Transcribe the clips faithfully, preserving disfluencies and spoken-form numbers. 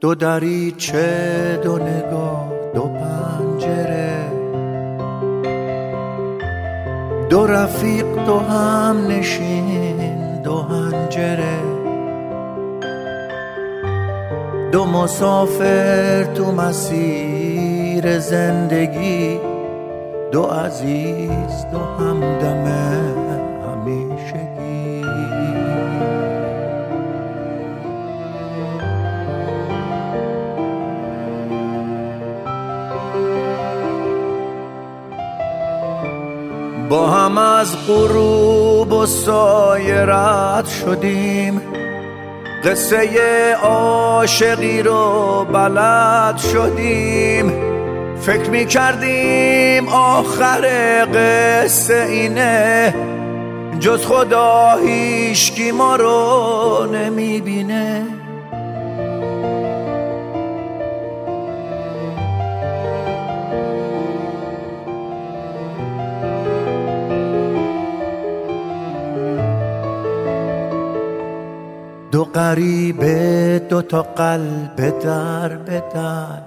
دو دریچه، دو نگاه، دو پنجره، دو رفیق، دو هم نشین، دو هنجره، دو مسافر تو مسیر زندگی، دو عزیز، دو همدم همیشگی. با هم از غروب و سایه رد شدیم، قصه عاشقی رو بلد شدیم. فکر می کردیم آخر قصه اینه، جز خدا هیچکی ما رو نمی بینه. دو غریبه، دو تا قلب در به در،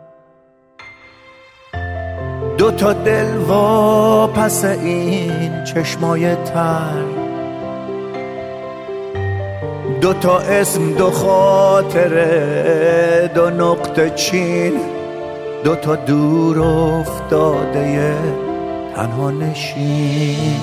دو تا دل وا پس این چشمای تر، دو تا اسم، دو خاطره، دو نقطه چین، دو تا دور افتاده تنها نشین.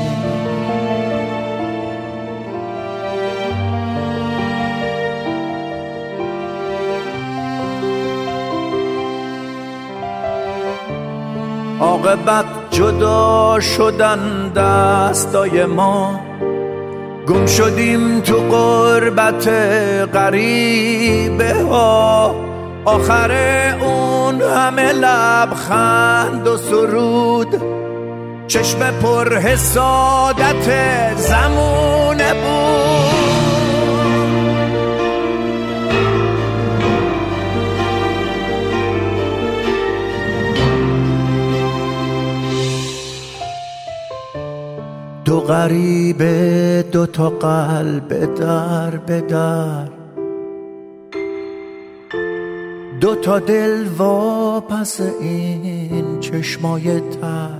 عاقبت جدا شدن دستای ما، گم شدیم تو غربت غریبه ها. آخر اون همه لبخند و سرود، چشم پر حسادت زمونه بود. دو غریبه، دو تا قلب در به در، دو تا دل وا پس این چشمای تر،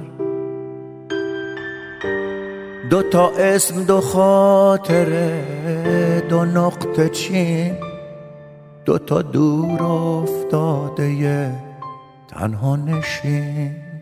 دو تا اسم، دو خاطره، دو نقطه چین، دو تا دور افتاده تنها نشین.